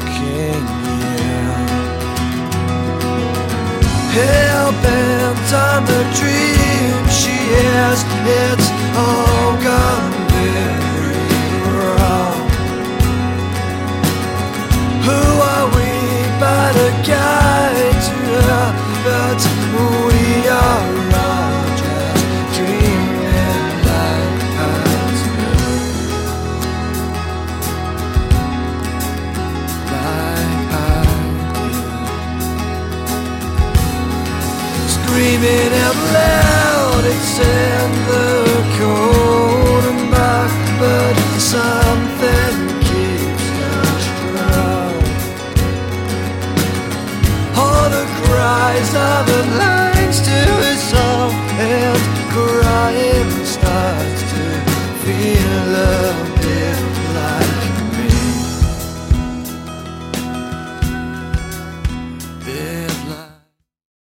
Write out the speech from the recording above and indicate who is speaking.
Speaker 1: walking here, hell-bent on the dream she has. It's all gone very wrong. Who are we but a guide to her? But we are all just dreaming like us, like I did. Screaming out loud, it's in the cold and dark, but something keeps us drowned. All the cries of a life